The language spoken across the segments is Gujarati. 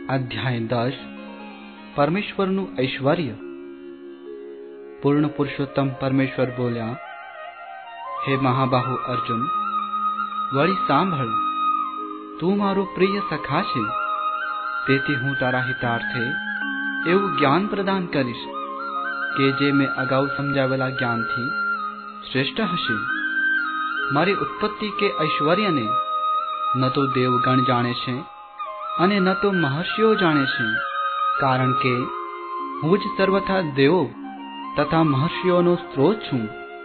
અધ્યાય 10 પરમેશ્વરનું ઐશ્વર્ય. પૂર્ણ પુરુષોત્તમ પરમેશ્વર બોલ્યા, હે મહાબાહુ અર્જુન, વળી સાંભળ, તું મારો પ્રિય સખા છે, તેથી હું તારા હિતાર્થે એવું જ્ઞાન પ્રદાન કરીશ કે જે મેં અગાઉ સમજાવેલા જ્ઞાનથી શ્રેષ્ઠ હશે. મારી ઉત્પત્તિ કે ઐશ્વર્યને ન તો દેવગણ જાણે છે અને ન તો મહર્ષિઓ જાણે છે, કારણ કે હું જ સર્વથા દેવો તથા મહર્ષિઓનો સ્ત્રોત છું.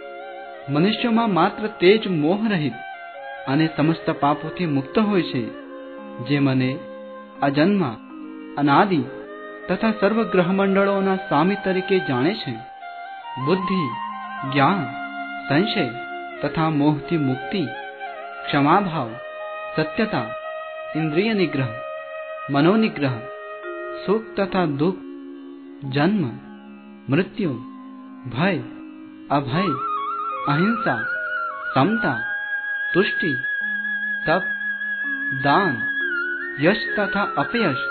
મનુષ્યોમાં માત્ર તે જ મોહરહિત અને સમસ્ત પાપોથી મુક્ત હોય છે, જે મને અજન્મા, અનાદિ તથા સર્વ ગ્રહમંડળોના સ્વામી તરીકે જાણે છે. બુદ્ધિ, જ્ઞાન, સંશય તથા મોહથી મુક્તિ, ક્ષમાભાવ, સત્યતા, ઇન્દ્રિય નિગ્રહ, મનોનિગ્રહ, સુખ તથા દુઃખ, જન્મ, મૃત્યુ, ભય, અભય, અહિંસા, સમતા, તુષ્ટિ, તપ, દાન, યશ તથા અપયશ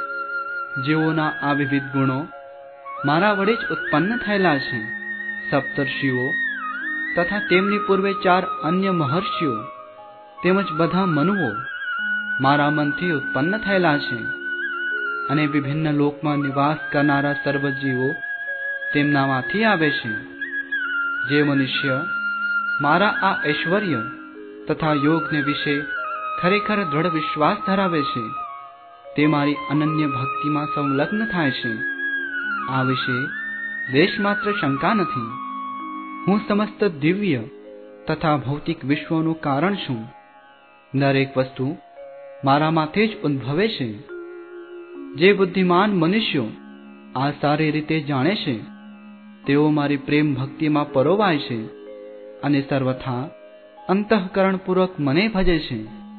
જેઓના આ વિવિધ ગુણો મારા વડે જ ઉત્પન્ન થયેલા છે. સપ્તર્ષિઓ તથા તેમની પૂર્વે 4 અન્ય મહર્ષિઓ તેમજ બધા મનુઓ મારા મનથી ઉત્પન્ન થયેલા છે, અને વિભિન્ન લોકમાં નિવાસ કરનારા સર્વ જીવો તેમનામાંથી આવે છે. જે મનુષ્ય મારા આ ઐશ્વર્ય તથા યોગને વિશે ખરેખર દ્રઢ વિશ્વાસ ધરાવે છે, તે મારી અનન્ય ભક્તિમાં સંલગ્ન થાય છે. આ વિશે લેશ માત્ર શંકા નથી. હું સમસ્ત દિવ્ય તથા ભૌતિક વિશ્વનું કારણ છું. દરેક વસ્તુ મારામાંથી જ ઉદ્ભવે છે. જે બુદ્ધિમાન મનુષ્યો આ સારી રીતે જાણે છે, તેઓ મારી પ્રેમ ભક્તિમાં પરોવાય છે અને સર્વથા અંતઃકરણપૂર્વક મને ભજે છે.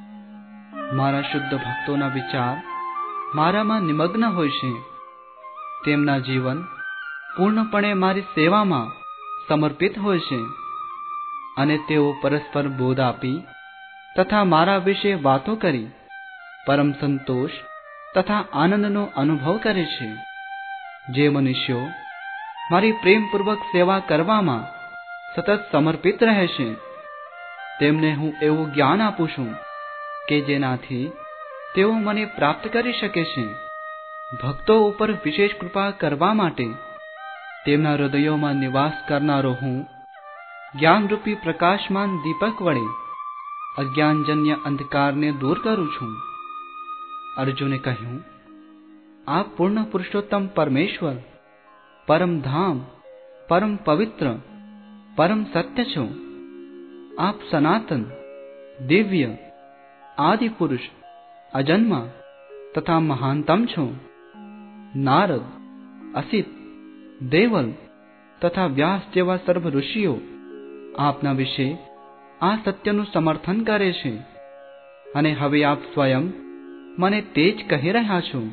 મારા શુદ્ધ ભક્તોના વિચાર મારામાં નિમગ્ન હોય છે. તેમના જીવન પૂર્ણપણે મારી સેવામાં સમર્પિત હોય છે, અને તેઓ પરસ્પર બોધ આપી તથા મારા વિશે વાતો કરી પરમ સંતોષ તથા આનંદનો અનુભવ કરે છે. જે મનુષ્યો મારી પ્રેમપૂર્વક સેવા કરવામાં સતત સમર્પિત રહે છે, તેમને હું એવું જ્ઞાન આપું છું કે જેનાથી તેઓ મને પ્રાપ્ત કરી શકે છે. ભક્તો ઉપર વિશેષ કૃપા કરવા માટે તેમના હૃદયોમાં નિવાસ કરનારો હું જ્ઞાનરૂપી પ્રકાશમાન દીપક વડે અજ્ઞાનજન્ય અંધકારને દૂર કરું છું. અર્જુને કહ્યું, આપ પૂર્ણ પુરુષોત્તમ પરમેશ્વર, પરમ ધામ, પરમ પવિત્ર, પરમ સત્ય છો. આપ સનાતન, દિવ્ય, આદિ પુરુષ, અજન્મા તથા મહાનતમ છો. નારદ, અસિત, દેવલ તથા વ્યાસ જેવા સર્વ ઋષિઓ આપના વિશે આ સત્યનું સમર્થન કરે છે, અને હવે આપ સ્વયં મને તે જ કહી રહ્યા છો.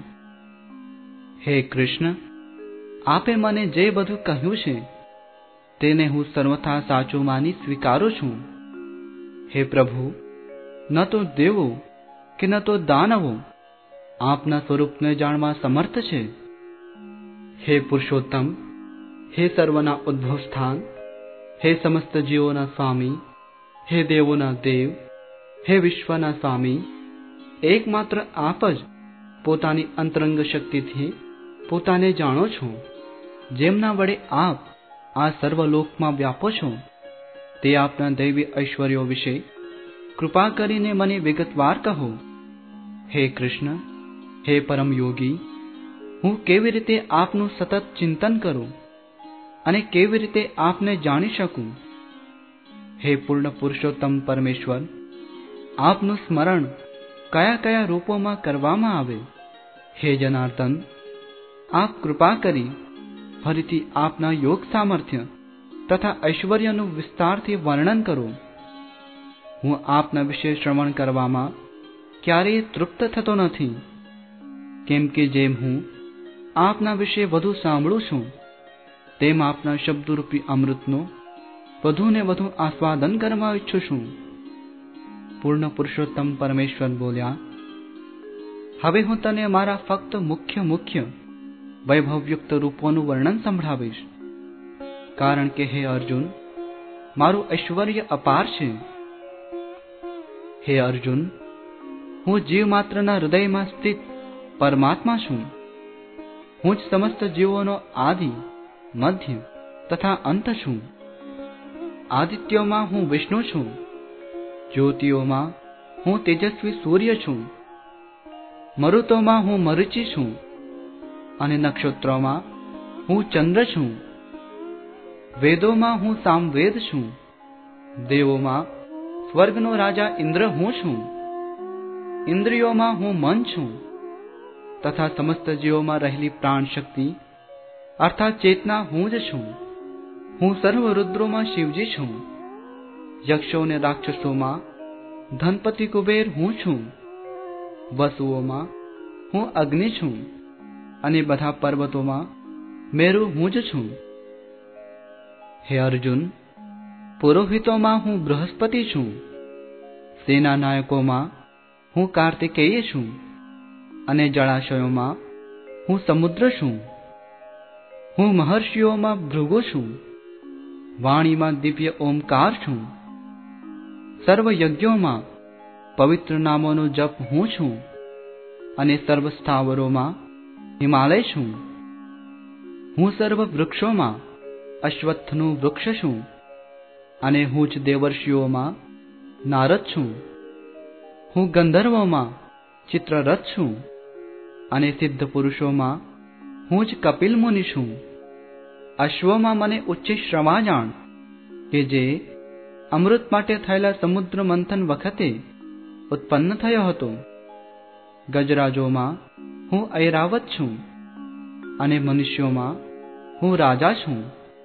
હે કૃષ્ણ, આપે મને જે બધું કહ્યું છે તેને હું સર્વથા સાચું માની સ્વીકારું છું. હે પ્રભુ, ન તો દેવો કે ન તો દાનવો આપના સ્વરૂપને જાણવા સમર્થ છે. હે પુરુષોત્તમ, હે સર્વના ઉદ્ભવ સ્થાન, હે સમસ્ત જીવોના સ્વામી, હે દેવોના દેવ, હે વિશ્વના સ્વામી, એકમાત્ર આપ જ પોતાની અંતરંગ શક્તિથી પોતાને જાણો છો. જેમના વડે આપ આ સર્વલોકમાં વ્યાપો છો, તે આપના દૈવી ઐશ્વર્યો વિશે કૃપા કરીને મને વિગતવાર કહો. હે કૃષ્ણ, હે પરમ યોગી, હું કેવી રીતે આપનું સતત ચિંતન કરું અને કેવી રીતે આપને જાણી શકું. હે પૂર્ણ પુરુષોત્તમ પરમેશ્વર, આપનું સ્મરણ કયા કયા રૂપોમાં કરવામાં આવે. હે જનાર્દન, આપ કૃપા કરી ફરીથી આપના યોગ સામર્થ્ય તથા ઐશ્વર્યનું વિસ્તારથી વર્ણન કરો. હું આપના વિશે શ્રવણ કરવામાં ક્યારેય તૃપ્ત થતો નથી, કેમ કે જેમ હું આપના વિશે વધુ સાંભળું છું, તેમ આપના શબ્દરૂપી અમૃતનો વધુ ને વધુ આસ્વાદન કરવા ઈચ્છું છું. પૂર્ણ પુરુષોત્તમ પરમેશ્વર બોલ્યા, હવે હું તને મારા ફક્ત મુખ્ય વૈભવયુક્ત રૂપોનું વર્ણન સંભળાવીશ, કારણ કે હે અર્જુન, મારું ઐશ્વર્ય અપાર છે. હે અર્જુન, હું જીવ માત્રના હૃદયમાં સ્થિત પરમાત્મા છું. હું જ સમસ્ત જીવોનો આદિ, મધ્ય તથા અંત છું. આદિત્યોમાં હું વિષ્ણુ છું, જ્યોતિઓમાં હું તેજસ્વી સૂર્ય છું, મરુતોમાં હું મરીચી છું, અને નક્ષત્રોમાં હું ચંદ્ર છું. વેદોમાં હું સામવેદ છું, દેવોમાં સ્વર્ગનો રાજા ઇન્દ્ર હું છું, ઇન્દ્રિયોમાં હું મન છું, તથા સમસ્ત જીવોમાં રહેલી પ્રાણ શક્તિ અર્થાત ચેતના હું જ છું. હું સર્વ રુદ્રોમાં શિવજી છું, યક્ષો અને રાક્ષસોમાં ધનપતિ કુબેર હું છું, વસુઓમાં હું અગ્નિ છું, અને બધા પર્વતોમાં મેરુ હું જ છું. હે અર્જુન, પુરોહિતોમાં હું બૃહસ્પતિ છું, સેના નાયકોમાં હું કાર્તિકેય છું, અને જળાશયોમાં હું સમુદ્ર છું. હું મહર્ષિઓમાં ભૃગુ છું, વાણીમાં દિવ્ય ઓમકાર છું, સર્વ યજ્ઞોમાં પવિત્ર નામોનો જપ હું છું, અને સર્વ સ્થાવરોમાં હિમાલય છું. હું સર્વ વૃક્ષોમાં અશ્વત્થનું વૃક્ષ છું, અને હું જ દેવર્ષિઓમાં નારદ છું. હું ગંધર્વોમાં ચિત્રરથ છું, અને સિદ્ધ પુરુષોમાં હું જ કપિલ મુનિ છું. અશ્વોમાં મને ઉચ્ચ શ્રવા જાણ, કે જે અમૃત માટે થયેલા સમુદ્ર મંથન વખતે ઉત્પન્ન થયો હતો. ગજરાજોમાં હું ઐરાવત છું, અને મનુષ્યોમાં હું રાજા છું.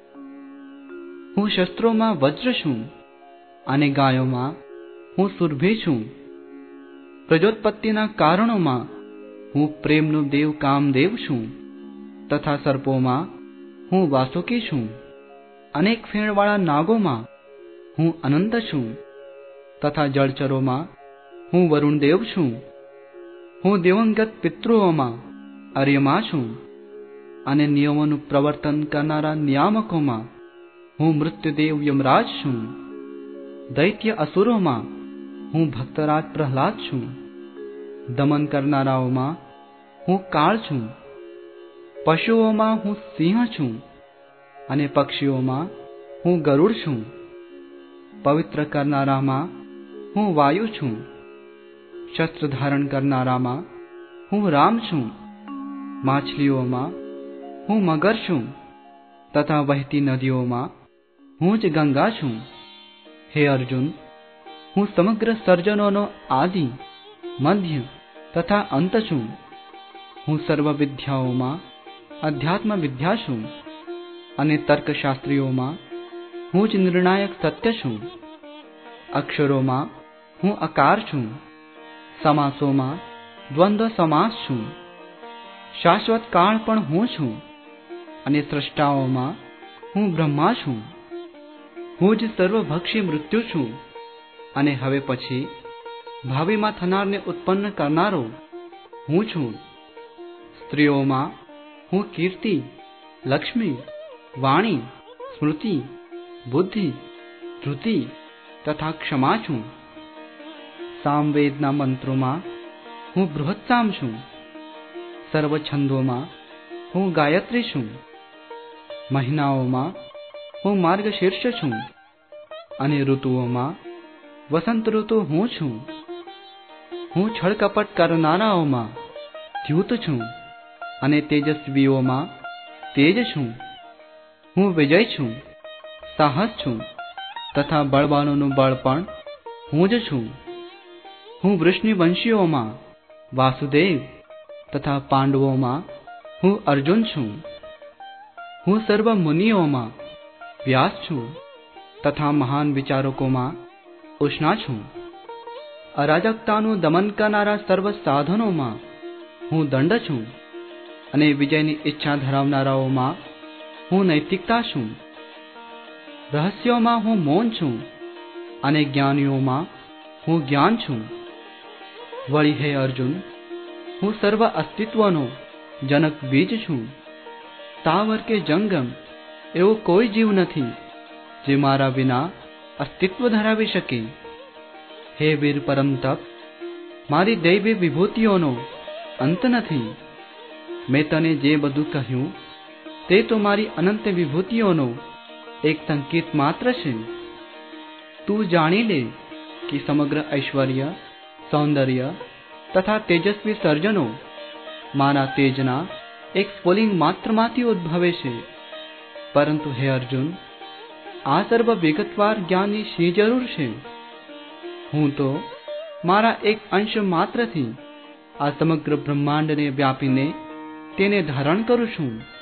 હું શસ્ત્રોમાં વજ્ર છું, અને ગાયોમાં હું સુરભી છું. પ્રજોત્પત્તિના કારણોમાં હું પ્રેમનું દેવ કામદેવ છું, તથા સર્પોમાં હું વાસુકી છું. અનેક ફેણવાળા નાગોમાં હું અનંત છું, તથા જળચરોમાં હું વરુણદેવ છું. હું દિવંગત પિતૃઓમાં અર્યમા છું, અને નિયમોનું પ્રવર્તન કરનારા નિયામકોમાં હું મૃત્યુદેવ યમરાજ છું. દૈત્ય અસુરોમાં હું ભક્તરાજ પ્રહલાદ છું. દમન કરનારાઓમાં હું કાળ છું. પશુઓમાં હું સિંહ છું, અને પક્ષીઓમાં હું ગરુડ છું. પવિત્ર કરનારામાં હું વાયુ છું. શસ્ત્ર ધારણ કરનારામાં હું રામ છું. માછલીઓમાં હું મગર છું, તથા વહેતી નદીઓમાં હું જ ગંગા છું. હે અર્જુન, હું સમગ્ર સર્જનોનો આદિ, મધ્ય તથા અંત છું. હું સર્વ વિદ્યાઓમાં અધ્યાત્મ વિદ્યા છું, અને તર્કશાસ્ત્રીઓમાં હું જ નિર્ણાયક સત્ય છું. અક્ષરોમાં હું અકાર છું, સમાસોમાં દ્વંદ્વ સમાસ છું. શાશ્વત કાળ પણ હું છું, અને સ્રષ્ટાઓમાં હું બ્રહ્મા છું. હું જ સર્વભક્ષી મૃત્યુ છું, અને હવે પછી ભાવિમાં થનારને ઉત્પન્ન કરનારો હું છું. સ્ત્રીઓમાં હું કીર્તિ, લક્ષ્મી, વાણી, સ્મૃતિ, બુદ્ધિ, ધૃતિ તથા ક્ષમા છું. સામવેદના મંત્રોમાં હું બૃહત્સામ છું. સર્વ છંદોમાં હું ગાયત્રી છું. મહિનાઓમાં હું માર્ગશીર્ષ છું, અને ઋતુઓમાં વસંત ઋતુ હું છું. હું છળકપટ કરનારાઓમાં દ્યુત છું, અને તેજસ્વીઓમાં તેજ છું. હું વિજય છું, સાહસ છું, તથા બળવાનોનું બળ પણ હું જ છું. હું વૃષ્ણિવંશીઓમાં વાસુદેવ, તથા પાંડવોમાં હું અર્જુન છું. હું સર્વ મુનિઓમાં વ્યાસ છું, તથા મહાન વિચારકોમાં ઉષ્ણા છું. અરાજકતાનું દમન કરનારા સર્વ સાધનોમાં હું દંડ છું, અને વિજયની ઈચ્છા ધરાવનારાઓમાં હું નૈતિકતા છું. રહસ્યોમાં હું મૌન છું, અને જ્ઞાનીઓમાં હું જ્ઞાન છું. વળી હે અર્જુન, હું સર્વ અસ્તિત્વનો જનક બીજ છું. સ્થાવર કે જંગમ એવો કોઈ જીવ નથી જે મારા વિના અસ્તિત્વ ધરાવી શકે. હે વીર પરમ તપ, મારી દૈવી વિભૂતિઓનો અંત નથી. મેં તને જે બધું કહ્યું તે તો મારી અનંત વિભૂતિઓનો એક સંકેત માત્ર છે. તું જાણી લે કે સમગ્ર ઐશ્વર્ય, સૌંદર્ય તથા તેજસ્વી સર્જનો મારા તેજના એક સ્ફુલિંગ માત્રમાંથી ઉદ્ભવે છે. પરંતુ હે અર્જુન, આ સર્વ વિગતવાર જ્ઞાનની શી જરૂર છે? હું તો મારા એક અંશ માત્રથી આ સમગ્ર બ્રહ્માંડને વ્યાપીને તેને ધારણ કરું છું.